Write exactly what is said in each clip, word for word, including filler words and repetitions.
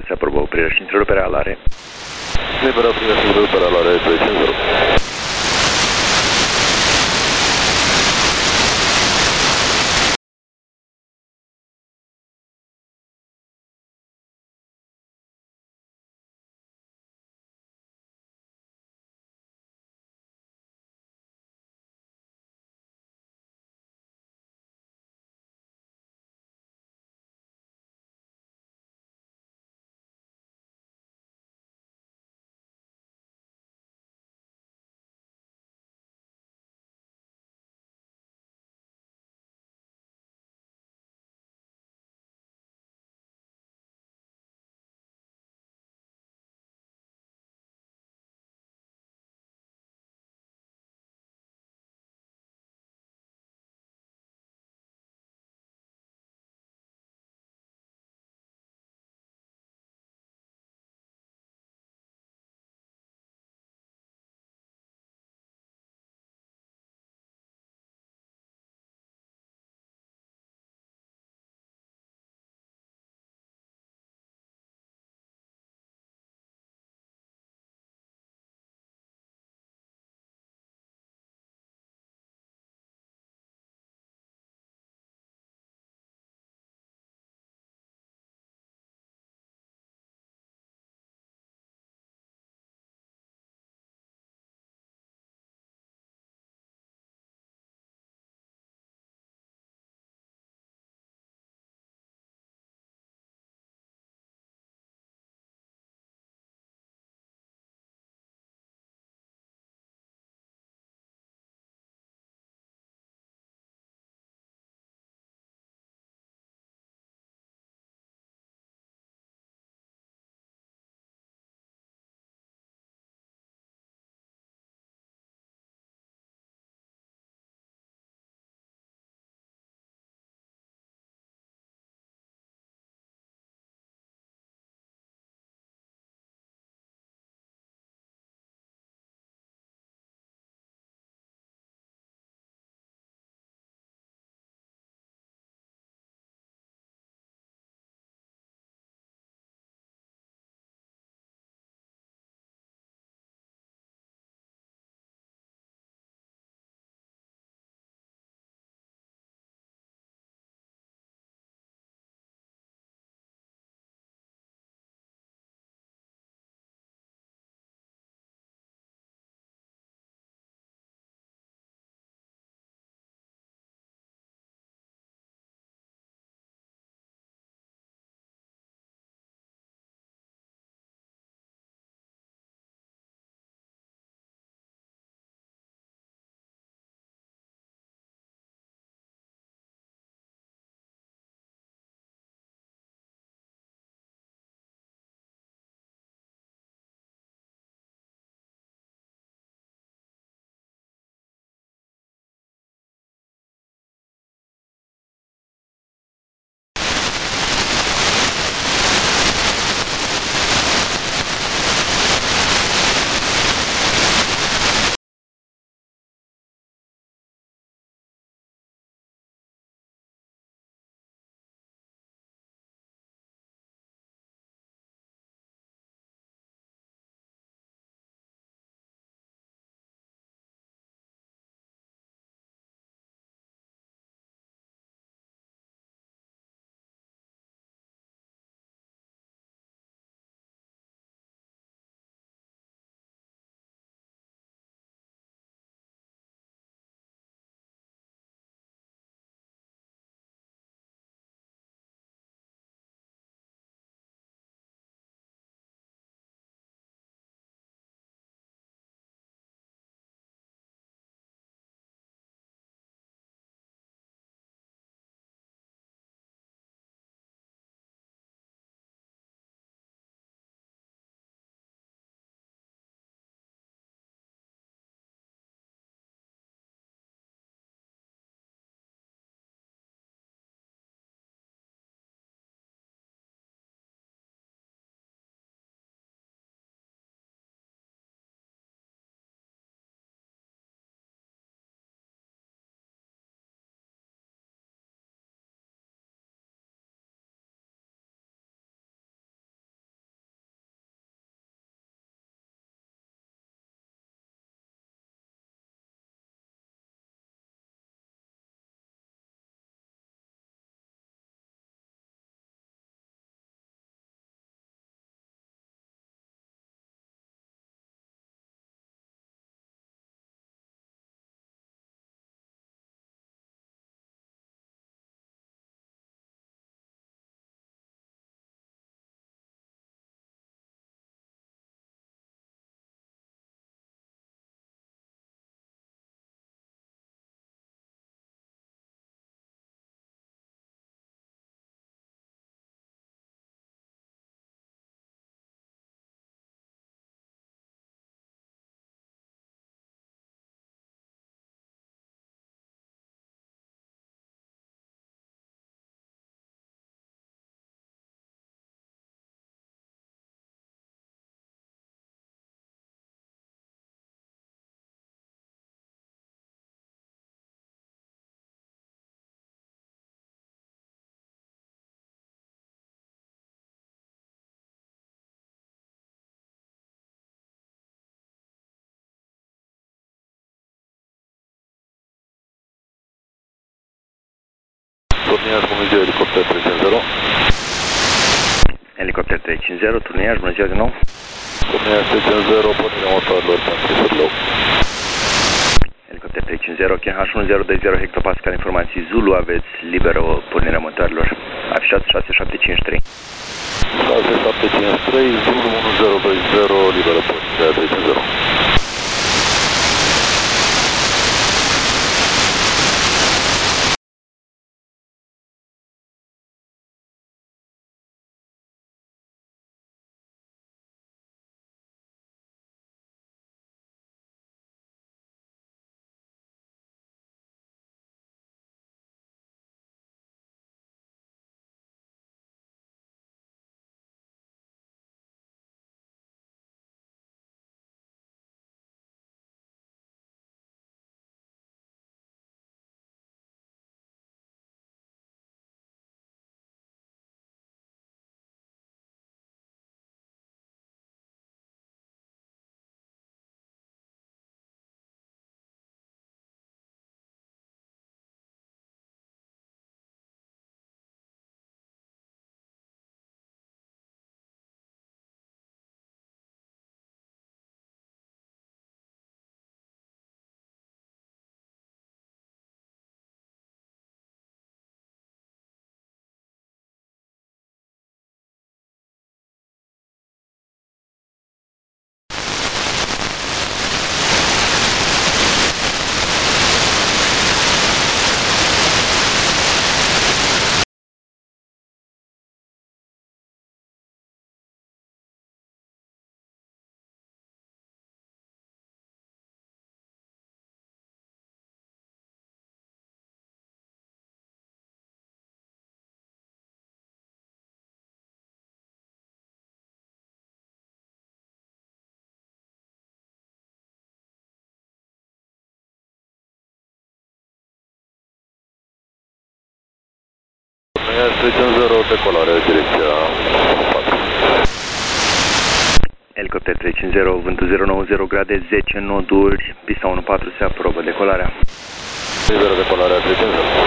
se aprobou. Privation interior para a área. Liberar privation interior para a área três zero. Turniaș, bună ziua, elicopter trei cinci zero. Elicopter trei cinci zero, turniaș, bună ziua din nou. Turniaș trei cinci zero, pornirea motoarelor pentru Sârlău. Elicopter trei cinci zero, K H unu zero doi zero hectopascal, informații Zulu, aveți liberă pornirea motoarelor. Afișat șase șapte cinci trei. șase șapte cinci trei, Zulu unu zero doi zero, liberă pornirea trei cinci zero. Turniaș trei cinci zero, decolare, direcția patru. Elicopter trei cinci zero, vântul zero nouă zero grade, zece noduri, pista unu patru se aprobă decolarea. Liberă decolarea trei cinci zero.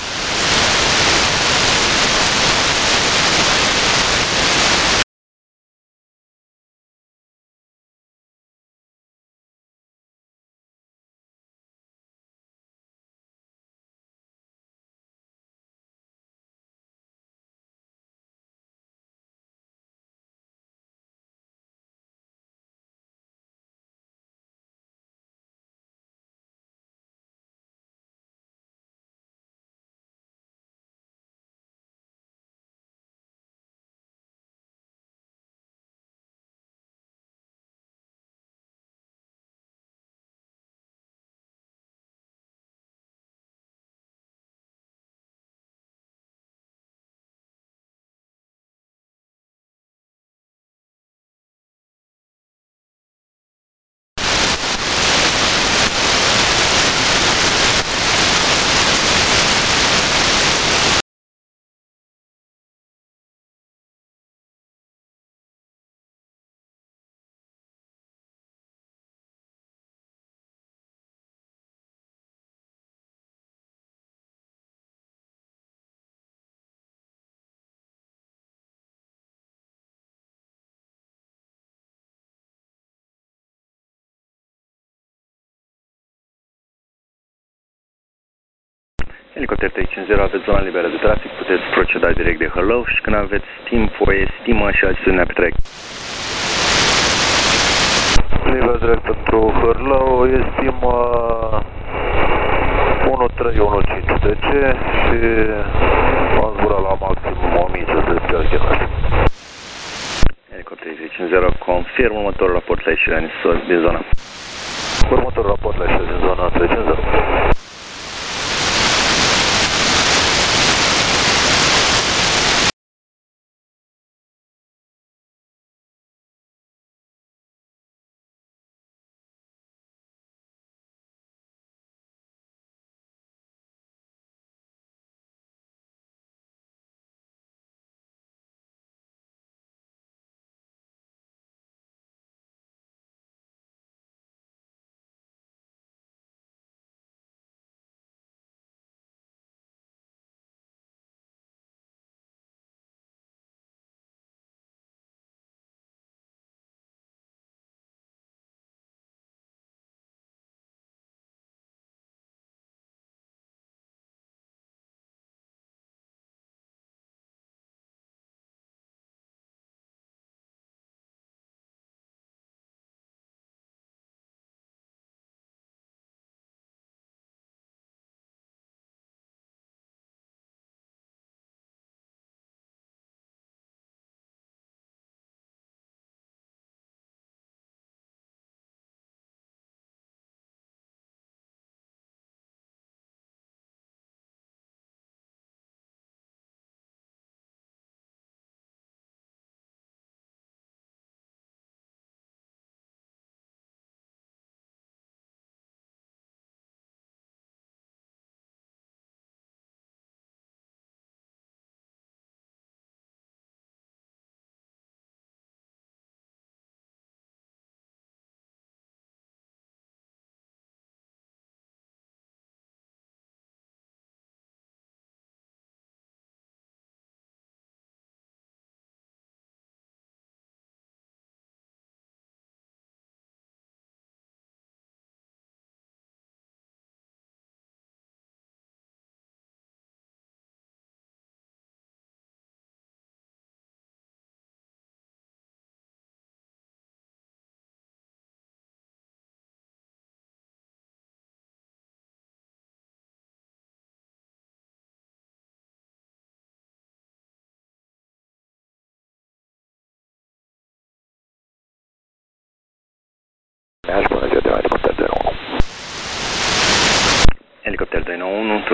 Elicopter trei cinci zero, aveți zona liberă de trafic, puteți proceda direct de Hălău și când aveți timp, o estimă și altitudinea pe traiect. Liber direct pentru Hârlău, estimă unu trei unu cinci D C și am zburat la maxim o mie cinci sute de kilometri. Elicopter trei cinci zero, confirm următorul raport la ieșirea din zona. Următorul raport la ieșirea din zona trei cinci zero.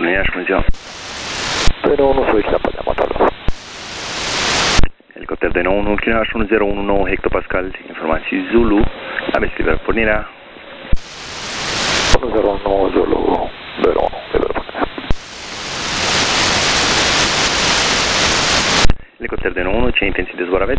Pornirea Iași, bună ziua. doi nouă unu solicită pe motorul. Elicopter doi nouă unu, Kilo Iași unu zero unu nouă hectopascal, informații Zulu, aveți liberă pornirea. unu zero unu nouă Zulu, doi nouă unu, liberă pornirea. Elicopter doi nouă unu, ce intenții de zbor aveți?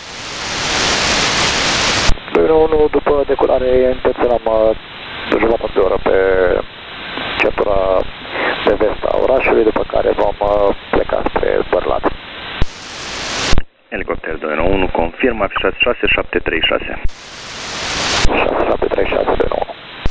doi nouă unu, după decolare intenționăm de jumătate de oră pe centura de vest a orașului, după care vom pleca spre Bărlat. Elicopter doi nouă unu, confirm, afișați șase șapte trei șase. șase șapte trei șase, doi nouă unu.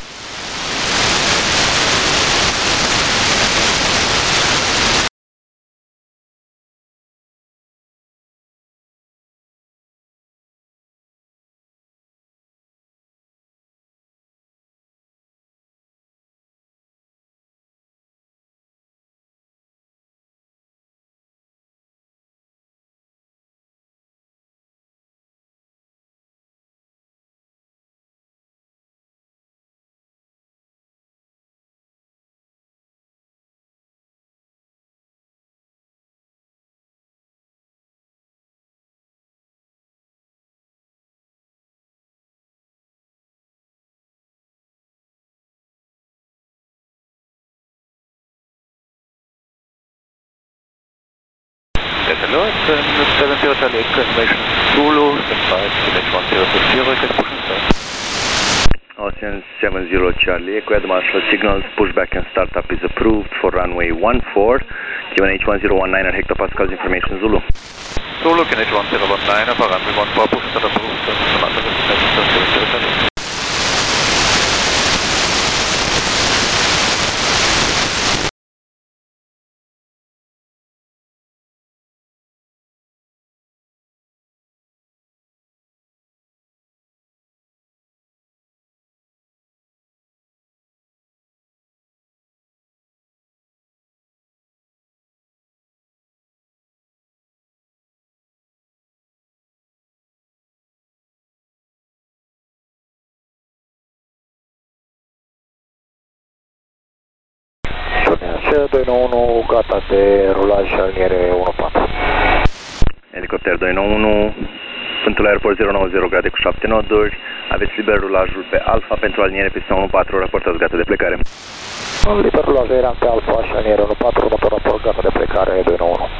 Hello, it's um, seven zero Charlie Echo information Zulu, stand by, Kilo one zero six zero, request push and start. Ocean seven zero Charlie Echo, the marshal signals, pushback and startup is approved for runway one four, Q N H one zero one nine hectopascals, information Zulu. Zulu, Q N H one zero one nine, for runway one four, push and start approved, Sonata seven zero Charlie. doi nouă unu, gata de rulaj, aliniere unu patru. Elicopter doi nouă unu, sunt la aeroport zero nouă zero grade cu șapte noduri, aveți liber rulajul pe Alfa pentru aliniere pista unu patru, raportați gata de plecare. Liber rulaj eram pe Alfa și aliniere unu patru, următor raport gata de plecare doi nouă unu.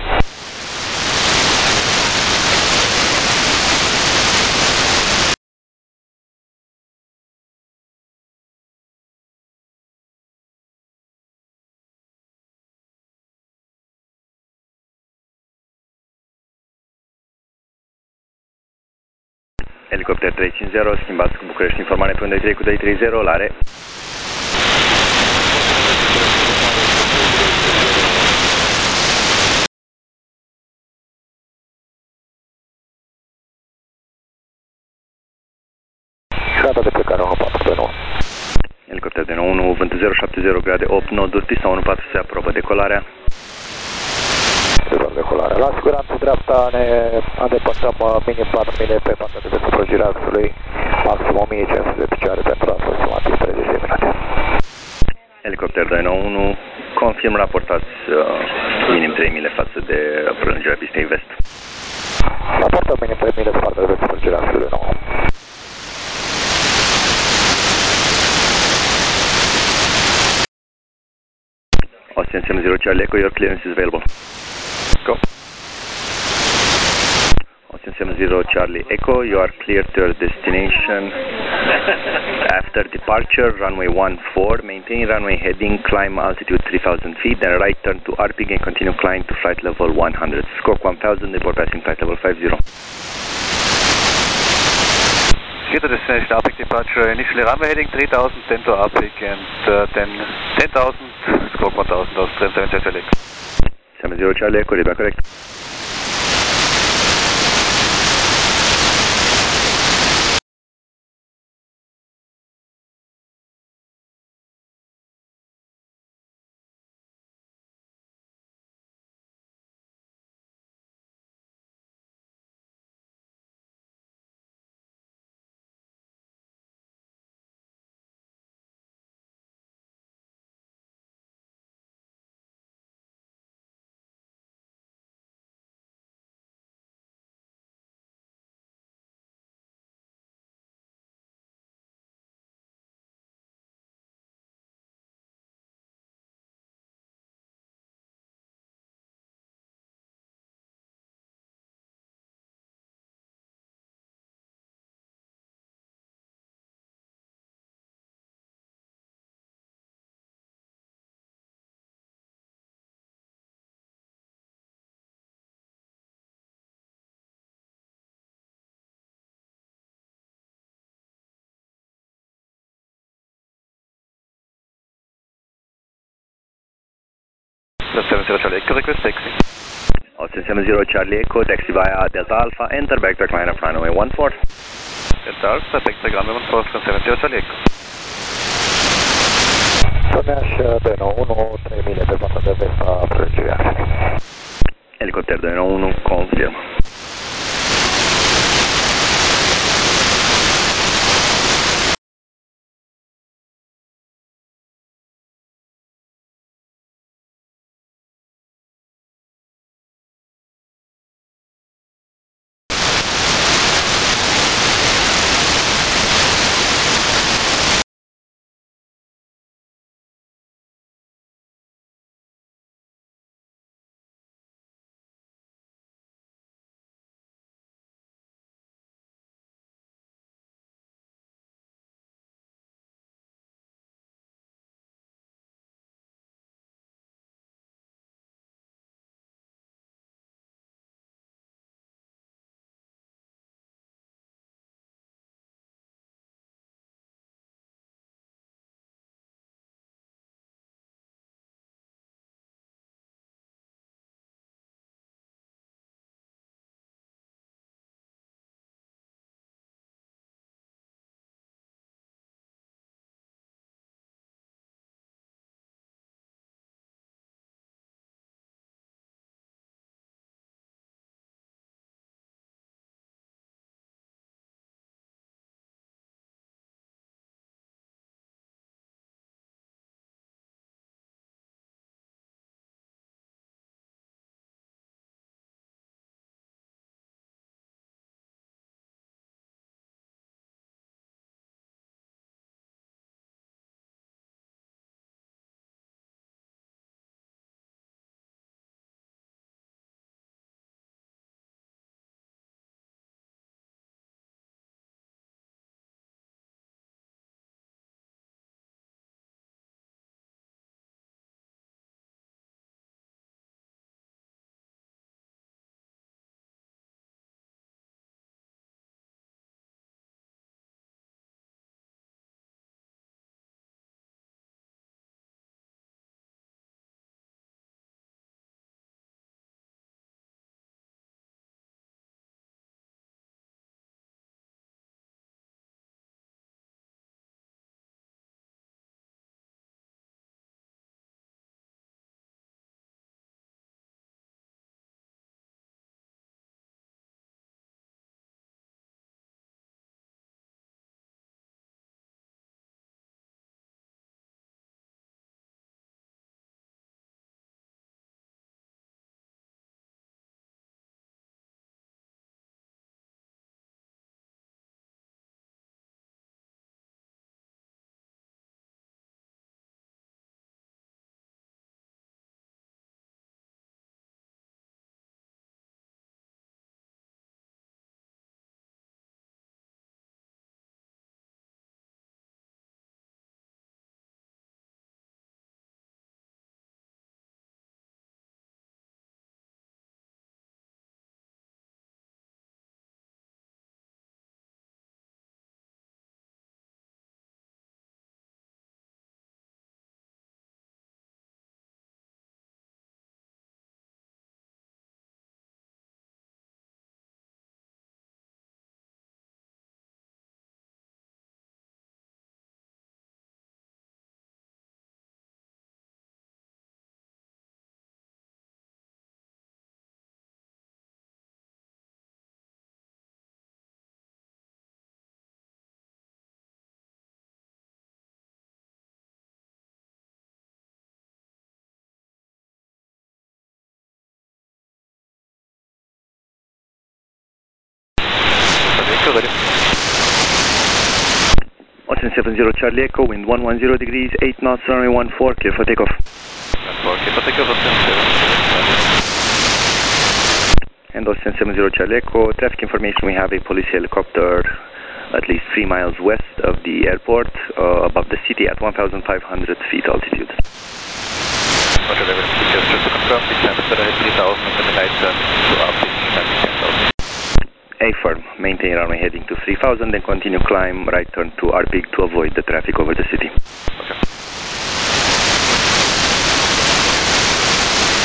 Elicopter trei cinci zero, schimbați cu București, informare pe un doi trei cu doi trei zero, la re. Gata de plecare unu patru, doi nouă. Elicopter doi nouă unu, vânt zero șapte zero grade opt noduri, pista unu patru se aprobă decolarea. Decolare, decolare. La siguranță dreapta ne îndepărtăm minim patru mile pe partea de vest prăjirea axului, maxim o mie cinci sute de picioare pentru aproximativ treizeci de minute. Elicopter doi nouă unu, confirm, raportați uh, minim trei mile față de prelungirea pistei vest. Raportăm minim trei mile pe partea de vest prăjirea axului nouă. Ocean seven zero Charlie Echo, your clearance is available. Go. Ocean seven zero Charlie Echo, you are clear to your destination. After departure, runway one four, maintain runway heading, climb altitude three thousand feet, then right turn to R P G and continue climb to flight level one hundred. Scope one thousand, report passing flight level five zero. Get to destination R P G departure, initially runway heading three thousand, then to R P G and uh, then ten thousand, scope one thousand, those seven zero Charlie Echo. seven zero Charlie Echo, read back correct. seven zero Charlie Echo, request taxi. Austin seven zero Charlie Echo, taxi via Delta Alpha, enter back track line of runway one four. Delta Alpha, back track runway one four, seven zero Charlie Echo. Torneaș Deno unu, trei mile pe partea de vest a prelungirii. Helicopter Deno unu, confirm. Ready. Austin seven zero Charlie Echo, wind one one zero degrees, eight knots, runway one four, clear for takeoff. Okay, for takeoff, Austin seven zero. And Austin seven zero Charlie Echo, traffic information, we have a police helicopter at least three miles west of the airport, uh, above the city at one thousand five hundred feet altitude. Roger, level. Just to confirm, the time is at three thousand and the night turn to our pitch climbing ten thousand. A firm, maintain runway heading to three thousand, then continue climb, right turn to R P I G to avoid the traffic over the city. Okay.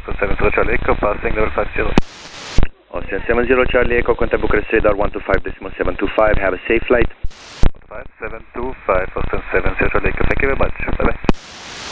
Austrian seven zero Charlie Echo, passing level five zero. Austrian seven zero Charlie Echo, contact Bucharest radar one two five decimal seven two five, have a safe flight. five seven two five, Austrian seven zero Charlie Echo, thank you very much, bye bye.